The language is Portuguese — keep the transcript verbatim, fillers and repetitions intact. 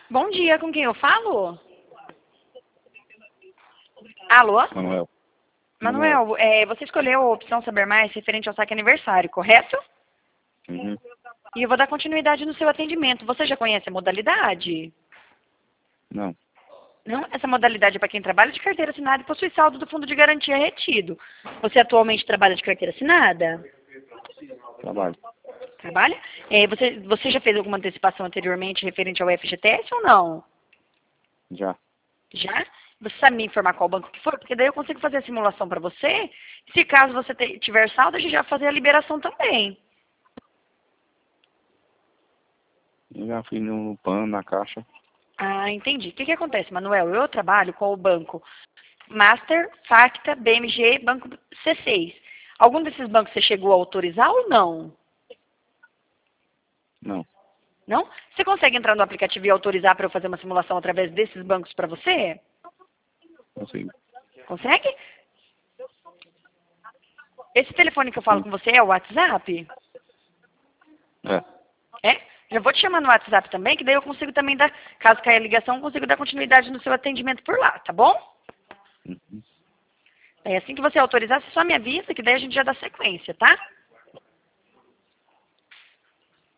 Bom dia, com quem eu falo? Alô? Manuel. Manuel, é, você escolheu a opção Saber Mais referente ao saque aniversário, correto? Uhum. E eu vou dar continuidade no seu atendimento. Você já conhece a modalidade? Não, Não? Essa modalidade é para quem trabalha de carteira assinada e possui saldo do fundo de garantia retido. Você atualmente trabalha de carteira assinada? trabalho. Trabalha? É, você, você já fez alguma antecipação anteriormente referente ao F G T S ou não? Já. Já? Você sabe me informar qual banco que foi? Porque daí eu consigo fazer a simulação para você. Se caso você te- tiver saldo, a gente já vai fazer a liberação também. Eu já fui no PAN, na caixa. Ah, entendi. O que, que acontece, Manuel? Eu trabalho com o banco Master, Facta, B M G, Banco C seis. Algum desses bancos você chegou a autorizar ou não? Não, Não? Você consegue entrar no aplicativo e autorizar para eu fazer uma simulação através desses bancos para você? consigo. Consegue? Esse telefone que eu falo Sim. com você é o WhatsApp? É. É? Já vou te chamar no WhatsApp também, que daí eu consigo também dar, caso caia a ligação, eu consigo dar continuidade no seu atendimento por lá, tá bom? Uhum. É assim que você autorizar, você só me avisa, que daí a gente já dá sequência, tá?